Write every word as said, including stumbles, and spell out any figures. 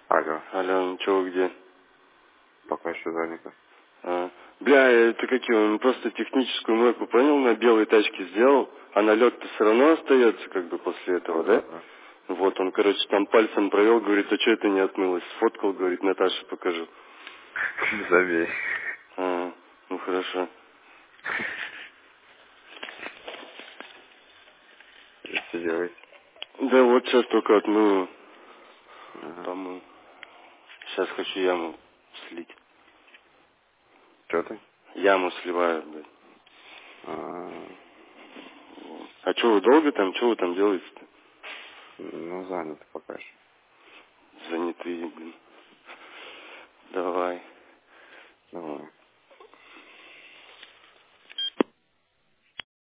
Алло. Алло, ну чё, вы где? Пока еще занято. А, бля, это какие, он просто техническую мойку, понял, на белой тачке сделал, а налет-то все равно остается, как бы, после этого, Ну да, да? да. Вот, он, короче, там пальцем провел, говорит, а что это не отмылось? Сфоткал, говорит, Наташе покажу. Забей. А, ну хорошо. Что делаете? Да вот сейчас только отмыл, Ага. помыл. Сейчас хочу яму слить. Что ты? Яму сливаю, блядь. А, А что вы долго там, что вы там делаете-то? ну, занято пока еще. Занятые, блин. Давай. Давай.